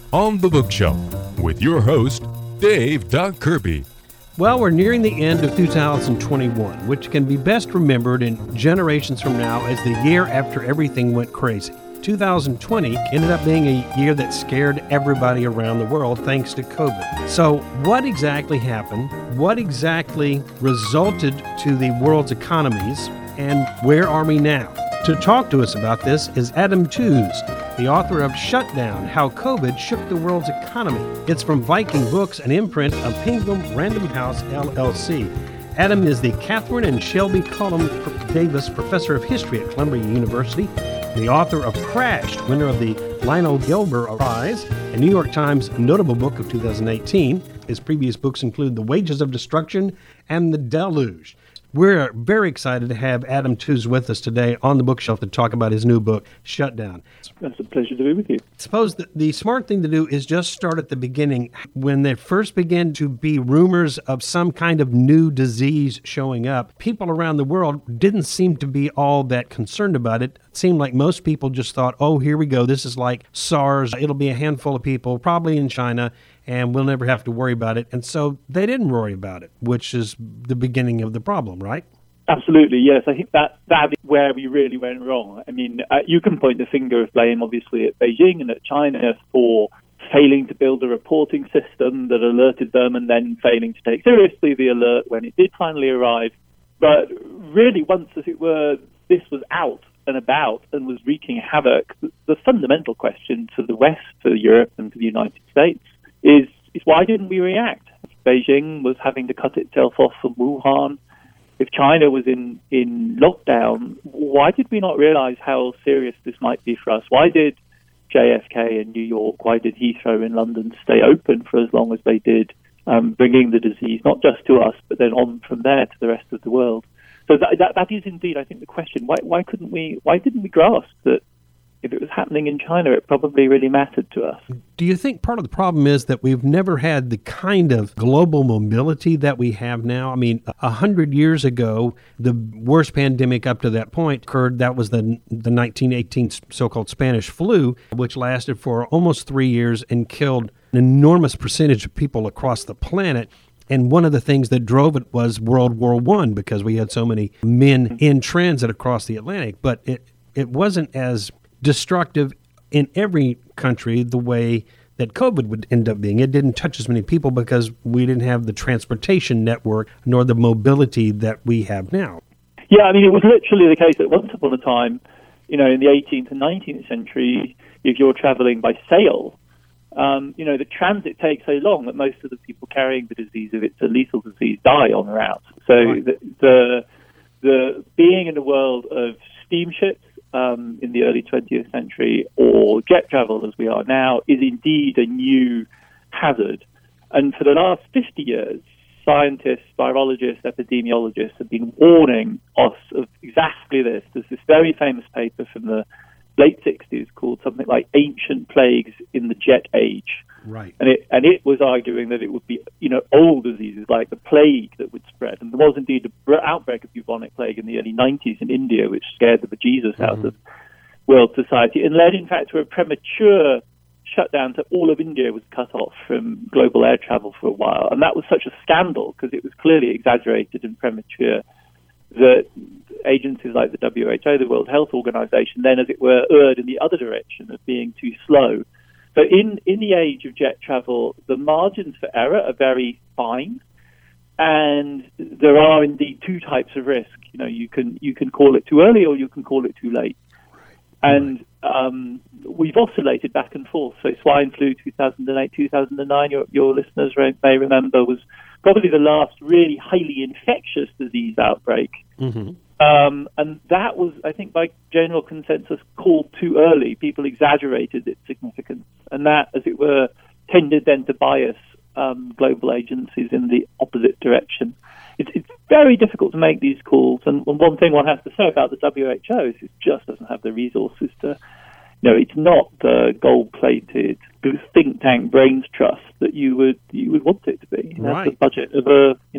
On the Bookshelf with your host, Dave Doc Kirby. Well, we're nearing the end of 2021, which can be best remembered in generations from now as the year after everything went crazy. 2020 ended up being a year that scared everybody around the world thanks to COVID. So what exactly happened? What exactly resulted to the world's economies? And where are we now? To talk to us about this is Adam Tooze, the author of Shutdown, How COVID Shook the World's Economy. It's from Viking Books, an imprint of Penguin Random House, LLC. Adam is the Catherine and Shelby Cullum Davis Professor of History at Columbia University, the author of Crashed, winner of the Lionel Gelber Prize, a New York Times notable book of 2018. His previous books include The Wages of Destruction and The Deluge. We're very excited to have Adam Tooze with us today on the Bookshelf to talk about his new book, Shutdown. It's a pleasure to be with you. I suppose the smart thing to do is just start at the beginning. When there first began to be rumors of some kind of new disease showing up, people around the world didn't seem to be all that concerned about it. It seemed like most people just thought, oh, here we go. This is like SARS. It'll be a handful of people, probably in China, and we'll never have to worry about it. And so they didn't worry about it, which is the beginning of the problem, right? Absolutely, yes. I think that is where we really went wrong. I mean, you can point the finger of blame, obviously, at Beijing and at China for failing to build a reporting system that alerted them and then failing to take seriously the alert when it did finally arrive. But really, once, as it were, this was out and about and was wreaking havoc, the fundamental question to the West, to Europe and to the United States is why didn't we react? If Beijing was having to cut itself off from Wuhan, if China was in lockdown, why did we not realize how serious this might be for us? Why did JFK in New York, why did Heathrow in London stay open for as long as they did, bringing the disease not just to us, but then on from there to the rest of the world? So that is indeed, I think, the question. Why didn't we grasp that if it was happening in China, it probably really mattered to us? Do you think part of the problem is that we've never had the kind of global mobility that we have now? I mean, 100 years ago, the worst pandemic up to that point occurred. That was the 1918 so-called Spanish flu, which lasted for almost 3 years and killed an enormous percentage of people across the planet. And one of the things that drove it was World War I, because we had so many men in transit across the Atlantic. But it wasn't as destructive in every country the way that COVID would end up being. It didn't touch as many people because we didn't have the transportation network nor the mobility that we have now. Yeah, I mean, it was literally the case that once upon a time, in the 18th and 19th century, if you're traveling by sail, the transit takes so long that most of the people carrying the disease, if it's a lethal disease, die on the route. So right. the being in a world of steamships, in the early 20th century, or jet travel as we are now, is indeed a new hazard. And for the last 50 years, scientists, virologists, epidemiologists have been warning us of exactly this. There's this very famous paper from the late 60s called something like Ancient Plagues in the Jet Age. Right. And it was arguing that it would be, old diseases like the plague that would spread. And there was indeed an outbreak of bubonic plague in the early 90s in India, which scared the bejesus out of world society and led, in fact, to a premature shutdown. So all of India was cut off from global air travel for a while. And that was such a scandal because it was clearly exaggerated and premature that agencies like the WHO, the World Health Organization, then, as it were, erred in the other direction of being too slow. So in the age of jet travel, the margins for error are very fine, and there are indeed two types of risk. You can call it too early or you can call it too late. And we've oscillated back and forth. So swine flu 2008, 2009, your listeners may remember, was probably the last really highly infectious disease outbreak. Mm-hmm. And that was, I think, by general consensus, called too early. People exaggerated its significance. And that, as it were, tended then to bias global agencies in the opposite direction. It's very difficult to make these calls. And one thing one has to say about the WHO is it just doesn't have the resources to, it's not the gold-plated think tank brains trust that you would want it to be. It has the budget of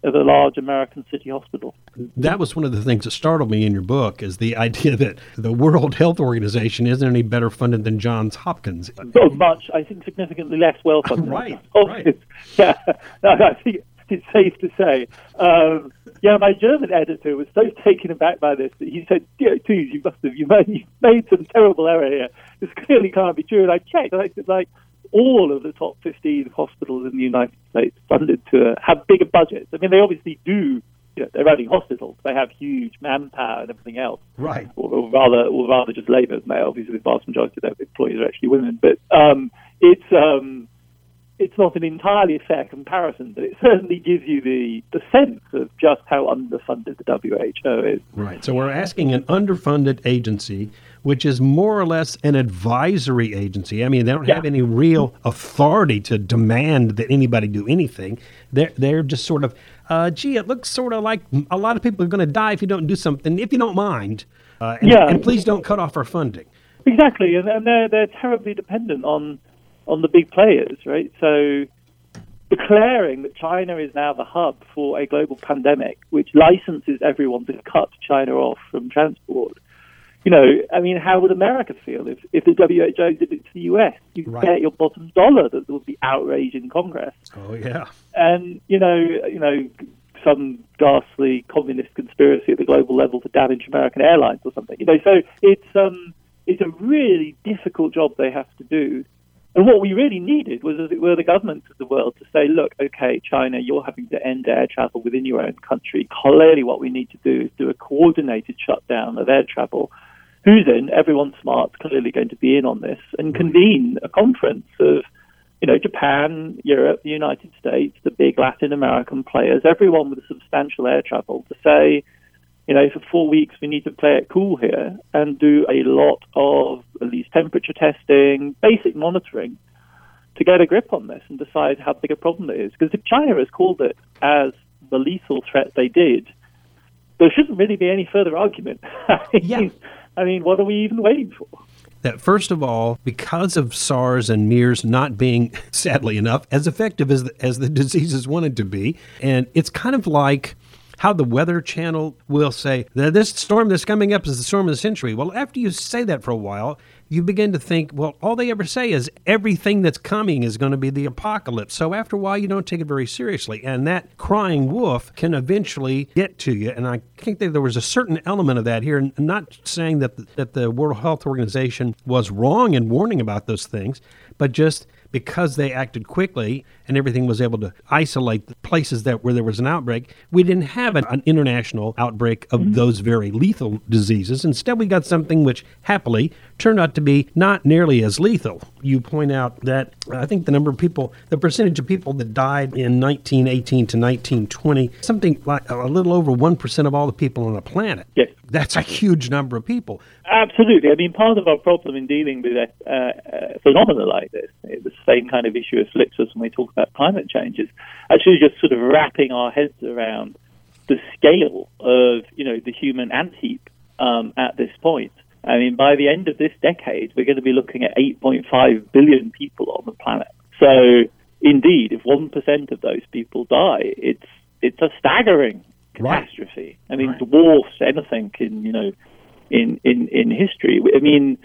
of a large American city hospital. That was one of the things that startled me in your book, is the idea that the World Health Organization isn't any better funded than Johns Hopkins. So much, I think, significantly less well funded. Right. Yeah, no, I think it's safe to say. My German editor was so taken aback by this that he said, "Please, you made some terrible error here. This clearly can't be true." And I checked, and I said, all of the top 15 hospitals in the United States funded to have bigger budgets. I mean, they obviously do. They're running hospitals. They have huge manpower and everything else. Right. Or rather, just labour. Obviously, the vast majority of their employees are actually women. But it's not an entirely fair comparison, but it certainly gives you the sense of just how underfunded the WHO is. Right. So we're asking an underfunded agency, which is more or less an advisory agency. I mean, they don't have any real authority to demand that anybody do anything. They're just sort of, it looks sort of like a lot of people are going to die if you don't do something, if you don't mind. And please don't cut off our funding. Exactly. And they're terribly dependent on the big players, right? So declaring that China is now the hub for a global pandemic, which licenses everyone to cut China off from transport. How would America feel if the WHO did it to the US? You'd bet your bottom dollar that there would be outrage in Congress. Oh, yeah. And, some ghastly communist conspiracy at the global level to damage American airlines or something. So it's a really difficult job they have to do. And what we really needed was, as it were, the governments of the world to say, look, okay, China, you're having to end air travel within your own country. Clearly what we need to do is do a coordinated shutdown of air travel. Who's in? Everyone smart's clearly going to be in on this, and convene a conference of, Japan, Europe, the United States, the big Latin American players, everyone with substantial air travel, to say, for 4 weeks we need to play it cool here and do a lot of at least temperature testing, basic monitoring, to get a grip on this and decide how big a problem it is. Because if China has called it as the lethal threat they did, there shouldn't really be any further argument. I mean, what are we even waiting for? That first of all, because of SARS and MERS not being, sadly enough, as effective as the diseases wanted to be, and it's kind of like how the Weather Channel will say, this storm that's coming up is the storm of the century. Well, after you say that for a while, you begin to think, well, all they ever say is everything that's coming is going to be the apocalypse. So after a while, you don't take it very seriously. And that crying wolf can eventually get to you. And I think that there was a certain element of that here. And I'm not saying that the World Health Organization was wrong in warning about those things, but just because they acted quickly and everything was able to isolate the places where there was an outbreak, we didn't have an international outbreak of those very lethal diseases. Instead, we got something which happily turned out to be not nearly as lethal. You point out that I think the percentage of people that died in 1918 to 1920, something like a little over 1% of all the people on the planet. Yes. That's a huge number of people. Absolutely. I mean, part of our problem in dealing with a phenomena like this, the same kind of issue afflicts us when we talk about climate change, is actually just sort of wrapping our heads around the scale of, the human ant-heap at this point. I mean, by the end of this decade, we're going to be looking at 8.5 billion people on the planet. So, indeed, if 1% of those people die, it's a staggering catastrophe. I mean, dwarfs anything in history. I mean,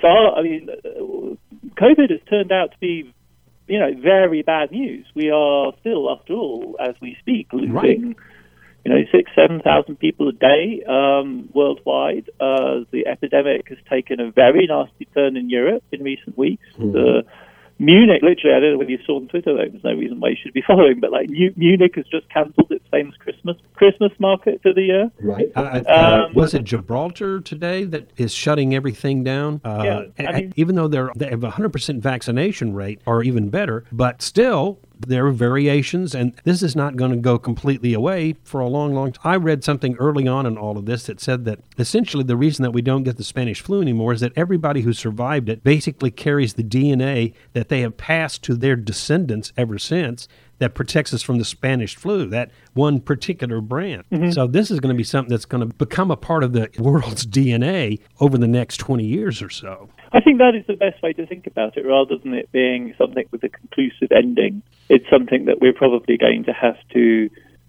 COVID has turned out to be, very bad news. We are still, after all, as we speak, losing 6,000-7,000 people a day worldwide. The epidemic has taken a very nasty turn in Europe in recent weeks. Munich, literally, I don't know whether you saw on Twitter, though, there's no reason why you should be following, but Munich has just cancelled its famous Christmas market for the year. Right. Was it Gibraltar today that is shutting everything down? Even though they have a 100% vaccination rate, or even better, but still, there are variations, and this is not going to go completely away for a long, long time. I read something early on in all of this that said that essentially the reason that we don't get the Spanish flu anymore is that everybody who survived it basically carries the DNA that they have passed to their descendants ever since that protects us from the Spanish flu, that one particular brand. So this is going to be something that's going to become a part of the world's DNA over the next 20 years or so. I think that is the best way to think about it, rather than it being something with a conclusive ending. It's something that we're probably going to have to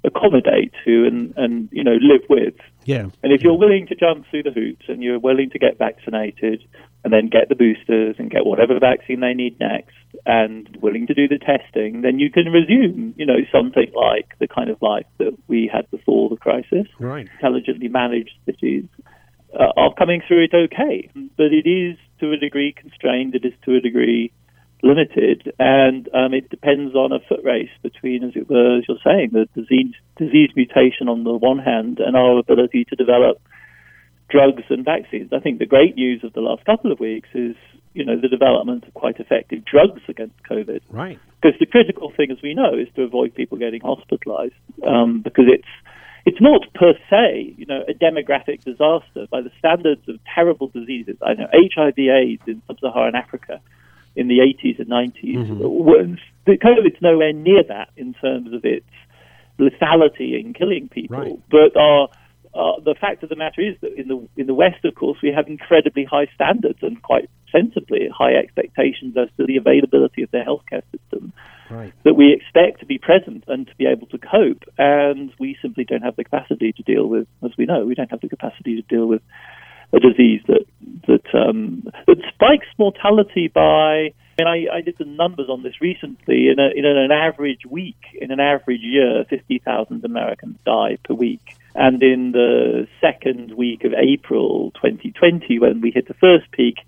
accommodate to and live with. Yeah. And if you're willing to jump through the hoops and you're willing to get vaccinated and then get the boosters and get whatever vaccine they need next and willing to do the testing, then you can resume, something like the kind of life that we had before the crisis. Right. Intelligently managed cities are coming through it okay. But it is to a degree constrained, it is to a degree limited, and it depends on a foot race between, as it were, as you're saying, the disease mutation on the one hand and our ability to develop drugs and vaccines. I think the great news of the last couple of weeks is, the development of quite effective drugs against COVID. Right. Because the critical thing, as we know, is to avoid people getting hospitalized, because it's not per se, a demographic disaster by the standards of terrible diseases. I know HIV/AIDS in sub-Saharan Africa in the 80s and 90s. The COVID's nowhere near that in terms of its lethality in killing people. Right. But the fact of the matter is that in the West, of course, we have incredibly high standards and quite sensibly high expectations as to the availability of the healthcare system. Right. That we expect to be present and to be able to cope, and we simply don't have the capacity to deal with, as we know, we don't have the capacity to deal with a disease that spikes mortality by. I did the numbers on this recently. In an average week, in an average year, 50,000 Americans die per week. And in the second week of April 2020, when we hit the first peak,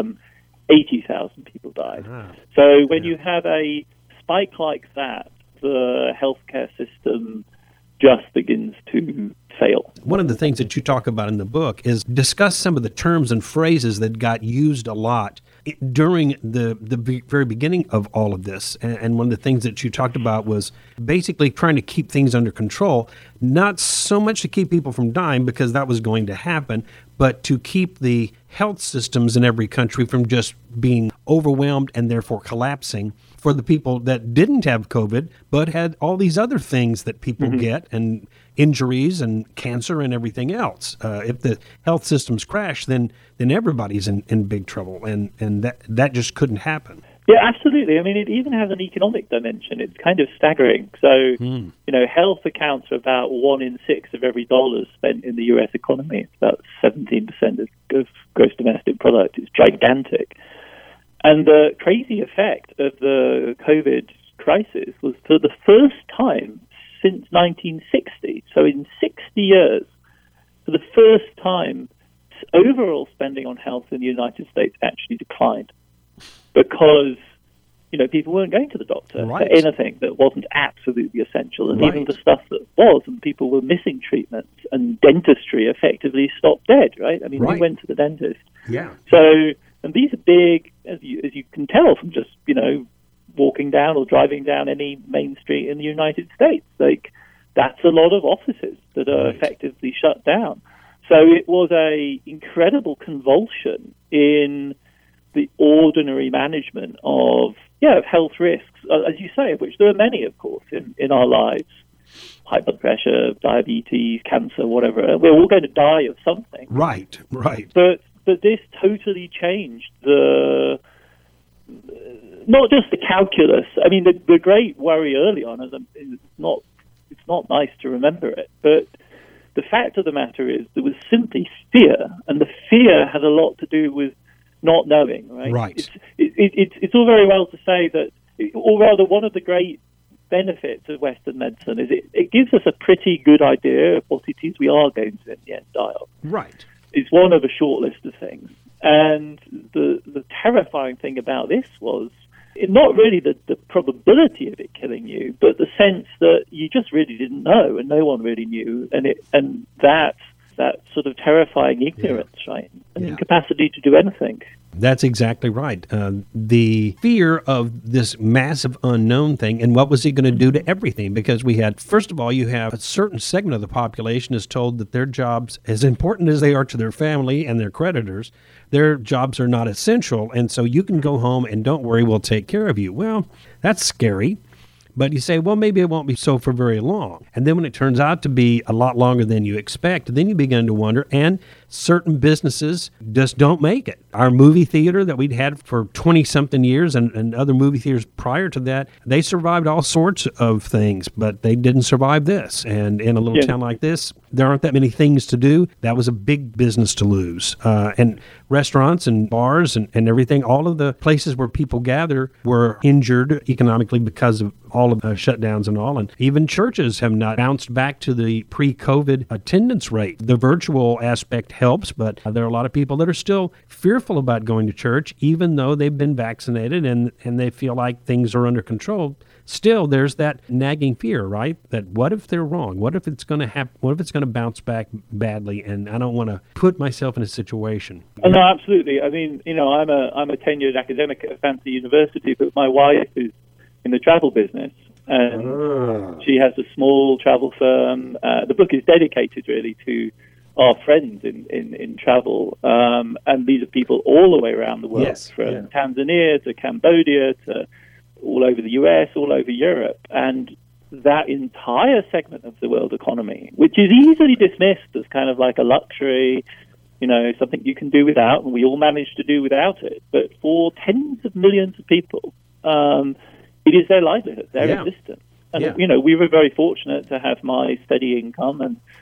80,000 people died. So when you have a spike like that, the healthcare system just begins to fail. One of the things that you talk about in the book is discuss some of the terms and phrases that got used a lot during the very beginning of all of this. And one of the things that you talked about was basically trying to keep things under control, not so much to keep people from dying, because that was going to happen, but to keep the health systems in every country from just being overwhelmed and therefore collapsing for the people that didn't have COVID, but had all these other things that people get, and injuries and cancer and everything else. If the health systems crash, then everybody's in big trouble, and that just couldn't happen. Yeah, absolutely. I mean, it even has an economic dimension. It's kind of staggering. So, health accounts for about 1 in 6 of every dollar spent in the U.S. economy. It's about 17% of gross domestic product. It's gigantic. And the crazy effect of the COVID crisis was, for the first time since 1960, so in 60 years, for the first time, overall spending on health in the United States actually declined. Because, people weren't going to the doctor for anything that wasn't absolutely essential. And even the stuff that was, and people were missing treatments, and dentistry effectively stopped dead, right? I mean, we went to the dentist. Yeah. So, and these are big, as you can tell from just, walking down or driving down any main street in the United States. Like, that's a lot of offices that are effectively shut down. So it was a incredible convulsion in the ordinary management of health risks, as you say, of which there are many, of course, in our lives. High blood pressure, diabetes, cancer, whatever. We're all going to die of something. Right. But this totally changed not just the calculus. I mean, the great worry early on is it's not nice to remember it, but the fact of the matter is there was simply fear, and the fear had a lot to do with not knowing, right? Right. It's all very well to say that, or rather, one of the great benefits of Western medicine is it gives us a pretty good idea of what it is we are going to in the end die of. Right. It's one of a short list of things. And the terrifying thing about this was not really the probability of it killing you, but the sense that you just really didn't know, and no one really knew, and that sort of terrifying ignorance, right? An incapacity to do anything. That's exactly right. The fear of this massive unknown thing, and what was he going to do to everything? Because we had, first of all, you have a certain segment of the population is told that their jobs, as important as they are to their family and their creditors, their jobs are not essential, and so you can go home and don't worry, we'll take care of you. Well, that's scary. But you say, well, maybe it won't be so for very long. And then when it turns out to be a lot longer than you expect, then you begin to wonder, and certain businesses just don't make it. Our movie theater that we'd had for 20-something years and other movie theaters prior to that, they survived all sorts of things, but they didn't survive this. And in a little town like this, there aren't that many things to do. That was a big business to lose. And restaurants and bars and everything, all of the places where people gather were injured economically because of all of the shutdowns and all. And even churches have not bounced back to the pre-COVID attendance rate. The virtual aspect helps, but there are a lot of people that are still fearful about going to church, even though they've been vaccinated and they feel like things are under control. Still, there's that nagging fear, right? That what if they're wrong? What if it's going to happen? What if it's going to bounce back badly? And I don't want to put myself in a situation. Oh, no, absolutely. I mean, I'm a tenured academic at a fancy university, but my wife is in the travel business, and she has a small travel firm. The book is dedicated really to our friends in travel, and these are people all the way around the world, from Tanzania to Cambodia to all over the US, all over Europe, and that entire segment of the world economy, which is easily dismissed as kind of like a luxury, something you can do without, and we all manage to do without it. But for tens of millions of people, it is their livelihood, their existence. And, we were very fortunate to have my steady income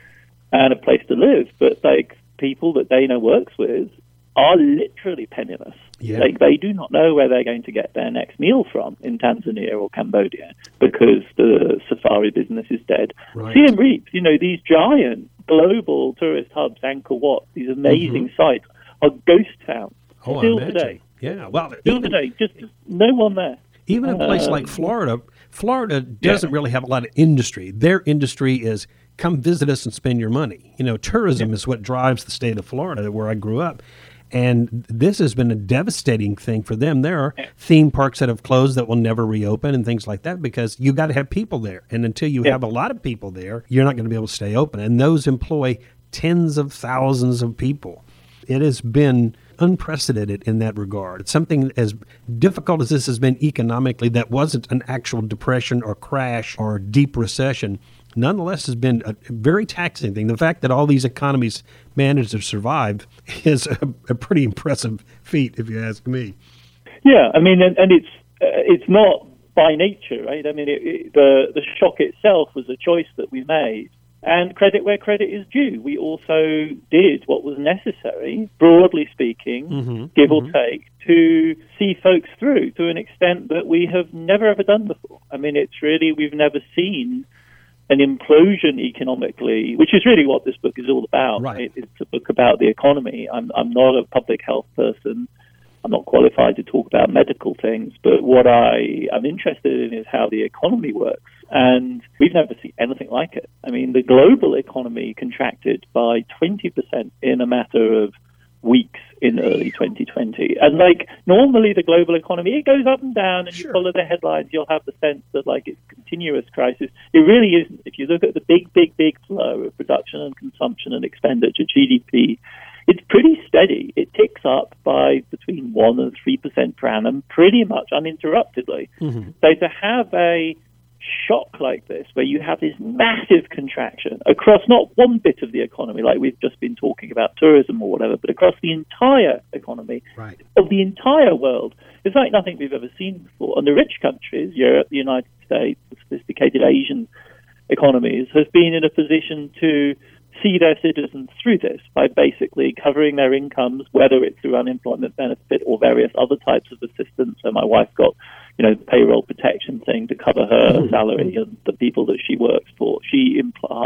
and a place to live, but like people that Dana works with are literally penniless. Yeah. Like they do not know where they're going to get their next meal from in Tanzania or Cambodia because the safari business is dead. Right. Siem Reap, these giant global tourist hubs, Angkor Wat, these amazing sites are ghost towns still today. Yeah, well, still today, just no one there. Even a place like Florida doesn't really have a lot of industry. Their industry is come visit us and spend your money. Tourism is what drives the state of Florida, where I grew up. And this has been a devastating thing for them. There are theme parks that have closed that will never reopen and things like that because you got to have people there. And until you have a lot of people there, you're not going to be able to stay open. And those employ tens of thousands of people. It has been unprecedented in that regard. It's something as difficult as this has been economically that wasn't an actual depression or crash or deep recession. Nonetheless, has been a very taxing thing. The fact that all these economies managed to survive is a pretty impressive feat, if you ask me. Yeah, I mean, and it's not by nature, right? I mean, the shock itself was a choice that we made, and credit where credit is due. We also did what was necessary, broadly speaking, give or take, to see folks through to an extent that we have never ever done before. I mean, it's really, we've never seen an implosion economically, which is really what this book is all about. Right. It's a book about the economy. I'm not a public health person. I'm not qualified to talk about medical things, but what I am interested in is how the economy works. And we've never seen anything like it. I mean, the global economy contracted by 20% in a matter of weeks in early 2020. And like normally the global economy, it goes up and down, and you follow the headlines, you'll have the sense that like it's a continuous crisis. It really isn't. If you look at the big flow of production and consumption and expenditure, GDP, it's pretty steady. It ticks up by between 1% and 3% per annum, pretty much uninterruptedly. So to have a shock like this, where you have this massive contraction across not one bit of the economy, like we've just been talking about tourism or whatever, but across the entire economy of the entire world, it's like nothing we've ever seen before. And the rich countries, Europe, the United States, the sophisticated Asian economies, have been in a position to see their citizens through this by basically covering their incomes, whether it's through unemployment benefit or various other types of assistance. So my wife got, the payroll protection thing to cover her salary and the people that she works for. She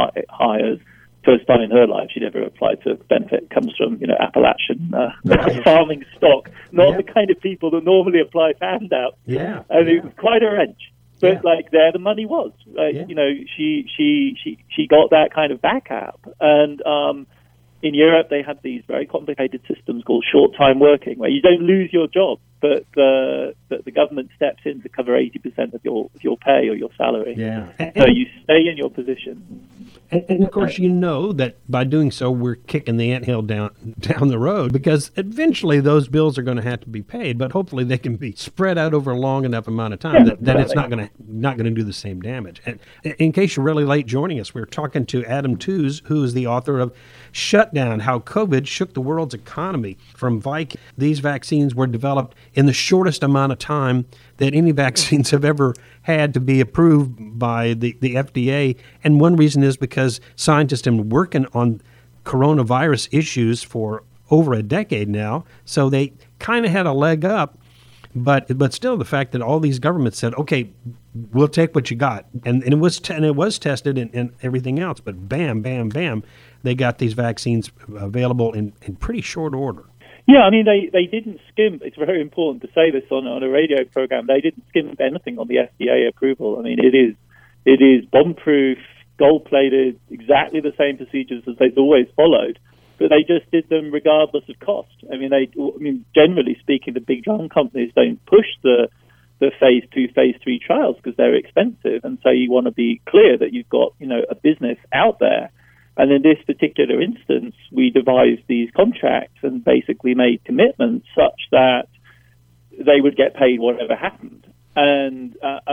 hires, first time in her life she'd ever applied for benefit, comes from, Appalachian farming stock, not the kind of people that normally apply for handouts. Yeah. And it was quite a wrench. But there the money was. She got that kind of backup. And in Europe they had these very complicated systems called short time working, where you don't lose your job but the government steps in to cover 80% of your pay or your salary. Yeah. So you stay in your position. And of course, you know that by doing so, we're kicking the anthill down the road, because eventually those bills are going to have to be paid, but hopefully they can be spread out over a long enough amount of time that it's not going to do the same damage. And in case you're really late joining us, we're talking to Adam Tooze, who is the author of Shutdown: How COVID Shook the World's Economy from Viking. These vaccines were developed in the shortest amount of time that any vaccines have ever had to be approved by the FDA. And one reason is because scientists have been working on coronavirus issues for over a decade now, so they kind of had a leg up. But still, the fact that all these governments said, okay, we'll take what you got, and it was tested and everything else, but bam, bam, bam, they got these vaccines available in pretty short order. Yeah, I mean, they didn't skimp. It's very important to say this on a radio program. They didn't skimp anything on the FDA approval. I mean, it is bomb-proof, gold-plated, exactly the same procedures as they've always followed. But they just did them regardless of cost. I mean, generally speaking, the big drug companies don't push the phase 2, phase 3 trials because they're expensive, and so you want to be clear that you've got a business out there. And in this particular instance, we devised these contracts and basically made commitments such that they would get paid whatever happened. And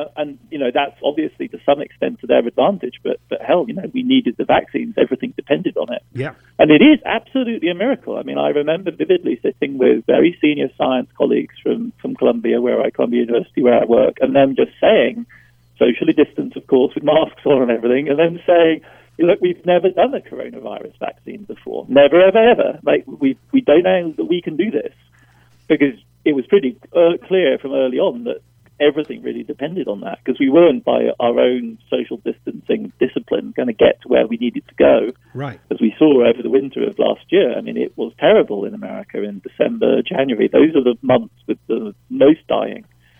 that's obviously to some extent to their advantage. But hell, we needed the vaccines. Everything depended on it. Yeah. And it is absolutely a miracle. I mean, I remember vividly sitting with very senior science colleagues from Columbia University, where I work, and them just saying, socially distanced, of course, with masks on and everything, and then saying, look, we've never done a coronavirus vaccine before. Never, ever, ever. Like, we don't know that we can do this, because it was pretty clear from early on that everything really depended on that, because we weren't, by our own social distancing discipline, going to get to where we needed to go. Right. As we saw over the winter of last year, I mean, it was terrible in America in December, January. Those are the months with the most dying.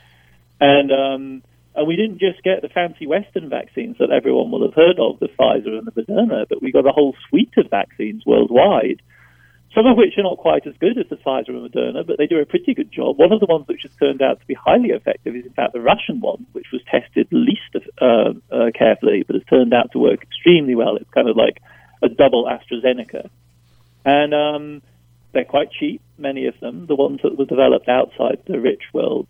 And we didn't just get the fancy Western vaccines that everyone will have heard of, the Pfizer and the Moderna, but we got a whole suite of vaccines worldwide, some of which are not quite as good as the Pfizer and Moderna, but they do a pretty good job. One of the ones which has turned out to be highly effective is, in fact, the Russian one, which was tested least carefully, but has turned out to work extremely well. It's kind of like a double AstraZeneca. And they're quite cheap, many of them, the ones that were developed outside the rich world.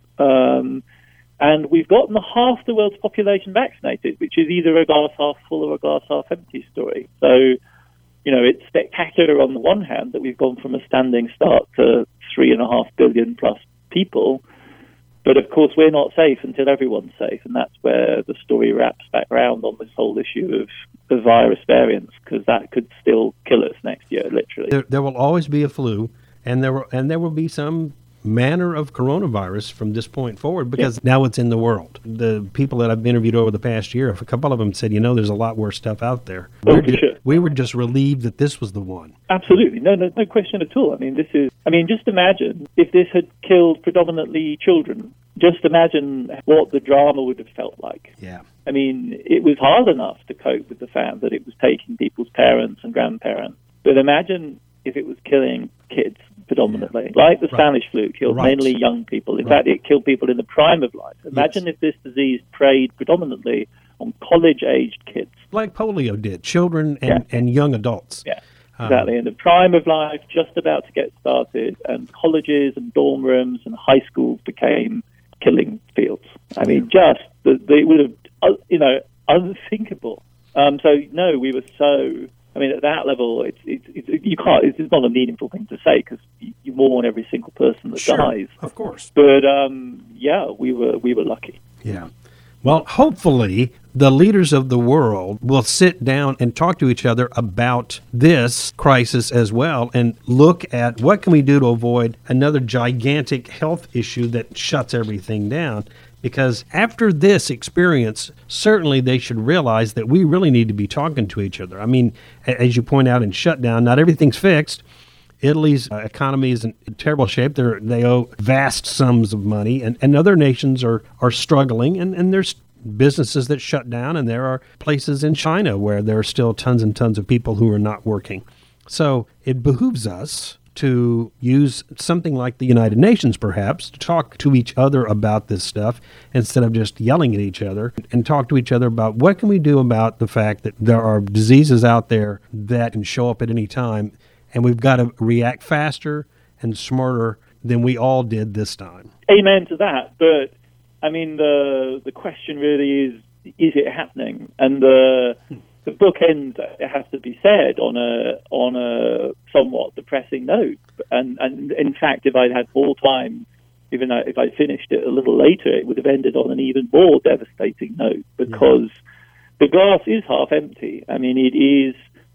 And we've gotten half the world's population vaccinated, which is either a glass half full or a glass half empty story. So, it's spectacular on the one hand that we've gone from a standing start to 3.5 billion plus people. But of course, we're not safe until everyone's safe. And that's where the story wraps back around on this whole issue of the virus variants, because that could still kill us next year, literally. There will always be a flu, and there will be some manner of coronavirus from this point forward, because now it's in the world. The people that I've interviewed over the past year, a couple of them said, there's a lot worse stuff out there. We were just relieved that this was the one. Absolutely. No question at all. I mean, just imagine if this had killed predominantly children. Just imagine what the drama would have felt like. Yeah. I mean, it was hard enough to cope with the fact that it was taking people's parents and grandparents. But imagine if it was killing kids predominantly, like the Spanish flu killed mainly young people. In fact, it killed people in the prime of life. Imagine if this disease preyed predominantly on college-aged kids. Like polio did, children and young adults. Yeah, exactly. In the prime of life, just about to get started, and colleges and dorm rooms and high schools became killing fields. I mean, they would have, unthinkable. We were so... I mean, at that level, it's not a meaningful thing to say, because you mourn every single person that dies. Of course. But we were lucky. Yeah. Well, hopefully the leaders of the world will sit down and talk to each other about this crisis as well, and look at what can we do to avoid another gigantic health issue that shuts everything down. Because after this experience, certainly they should realize that we really need to be talking to each other. I mean, as you point out in Shutdown, not everything's fixed. Italy's economy is in terrible shape. They owe vast sums of money, and other nations are struggling, and there's businesses that shut down, and there are places in China where there are still tons and tons of people who are not working. So it behooves us to use something like the United Nations, perhaps, to talk to each other about this stuff instead of just yelling at each other, and talk to each other about what can we do about the fact that there are diseases out there that can show up at any time, and we've got to react faster and smarter than we all did this time. Amen to that. But, I mean, the question really is it happening? And the book ends, it has to be said, on a somewhat depressing note. And in fact, if I'd had more time, even if I'd finished it a little later, it would have ended on an even more devastating note, because the glass is half empty. I mean, it is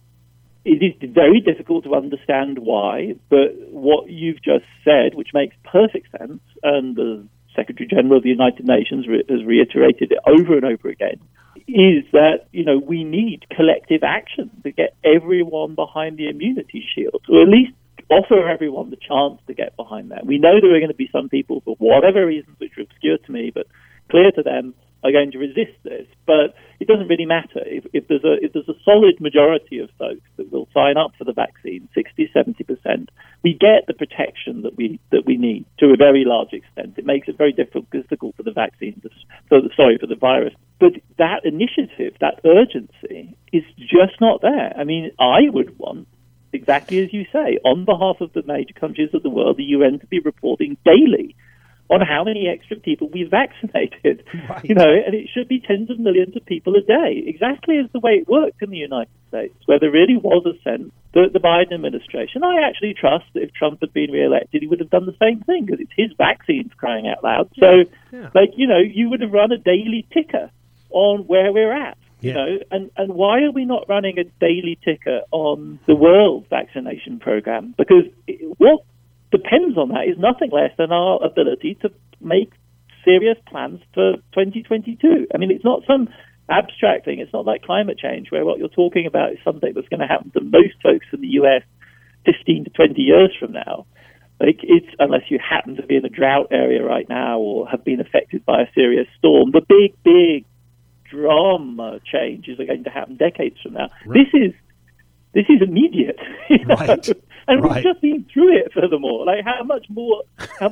very difficult to understand why, but what you've just said, which makes perfect sense, and the Secretary General of the United Nations has reiterated it over and over again, is that, we need collective action to get everyone behind the immunity shield, or at least offer everyone the chance to get behind that. We know there are going to be some people, for whatever reasons, which are obscure to me, but clear to them, are going to resist this. But it doesn't really matter. If there's a solid majority of folks that will sign up for the vaccine, 60-70%, we get the protection that we need to a very large extent. It makes it very difficult for the vaccine, for the virus. But that initiative, that urgency, is just not there. I mean, I would want, exactly as you say, on behalf of the major countries of the world, the UN to be reporting daily on how many extra people we've vaccinated, right. And it should be tens of millions of people a day, exactly as the way it worked in the United States, where there really was a sense that the Biden administration, I actually trust that if Trump had been re-elected, he would have done the same thing, because it's his vaccines, crying out loud. So, you would have run a daily ticker on where we're at. And why are we not running a daily ticker on the world vaccination program? Because what depends on that is nothing less than our ability to make serious plans for 2022. I mean, it's not some abstract thing. It's not like climate change, where what you're talking about is something that's going to happen to most folks in the US 15 to 20 years from now. It's unless you happen to be in a drought area right now or have been affected by a serious storm. The big drama changes are going to happen decades from now. Right. This is immediate, Right. And we've just been through it. Furthermore, like how much more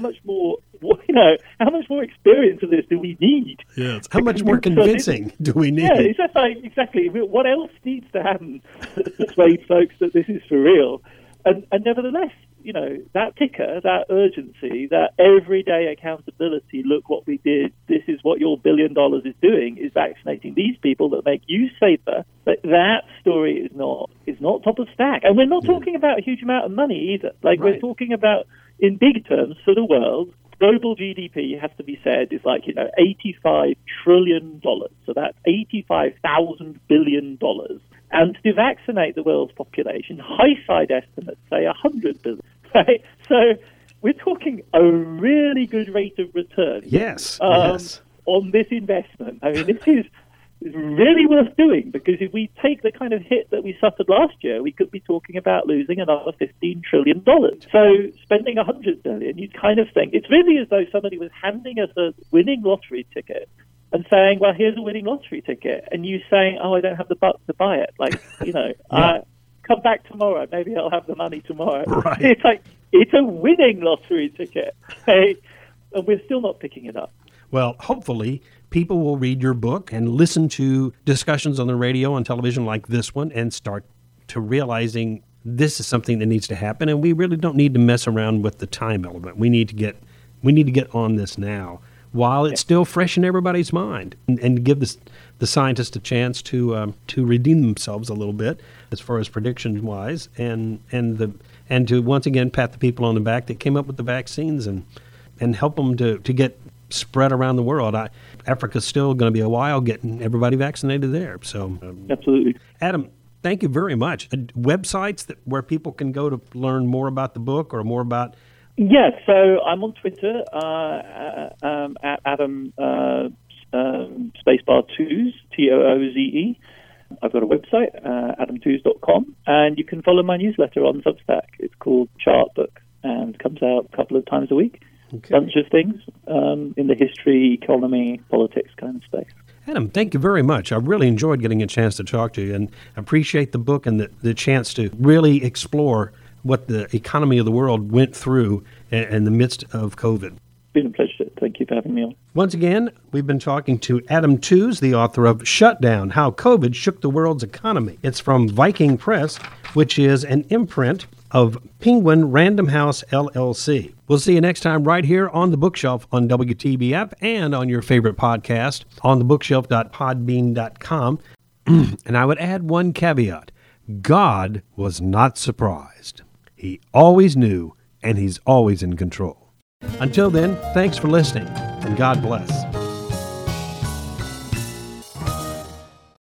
experience of this do we need? Yes. How much more convincing do we need? Yeah, exactly. What else needs to happen to persuade folks that this is for real? And nevertheless, that ticker, that urgency, that everyday accountability, look what we did, this is what your $1 billion is doing, is vaccinating these people that make you safer. But that story is not top of stack. And we're not talking about a huge amount of money either. We're talking about, in big terms for the world, global GDP, has to be said, is $85 trillion. So that's $85,000 billion. And to vaccinate the world's population, high-side estimates say 100 billion, right? So we're talking a really good rate of return. Yes. On this investment. I mean, this is really worth doing, because if we take the kind of hit that we suffered last year, we could be talking about losing another $15 trillion. So spending $100 billion, you'd kind of think, it's really as though somebody was handing us a winning lottery ticket and saying, well, here's a winning lottery ticket. And you saying, oh, I don't have the bucks to buy it. Come back tomorrow. Maybe I'll have the money tomorrow. Right. It's a winning lottery ticket. Okay? And we're still not picking it up. Well, hopefully people will read your book and listen to discussions on the radio and television like this one and start to realizing this is something that needs to happen. And we really don't need to mess around with the time element. We need to get on this now, while it's still fresh in everybody's mind, and give the scientists a chance to redeem themselves a little bit as far as predictions wise, and to once again pat the people on the back that came up with the vaccines and help them to get spread around the world. Africa's still going to be a while getting everybody vaccinated there. So absolutely, Adam, thank you very much. Websites where people can go to learn more about the book or more about. Yes, so I'm on Twitter at Adam spacebar Tooze, Tooze. I've got a website, adamtooze.com, and you can follow my newsletter on Substack. It's called Chartbook and comes out a couple of times a week. Okay. Bunch of things in the history, economy, politics kind of space. Adam, thank you very much. I really enjoyed getting a chance to talk to you, and appreciate the book and the chance to really explore what the economy of the world went through in the midst of COVID. It's been a pleasure. Thank you for having me on. Once again, we've been talking to Adam Tooze, the author of Shutdown, How COVID Shook the World's Economy. It's from Viking Press, which is an imprint of Penguin Random House, LLC. We'll see you next time right here on The Bookshelf on WTBF and on your favorite podcast on thebookshelf.podbean.com. And I would add one caveat. God was not surprised. He always knew, and he's always in control. Until then, thanks for listening, and God bless.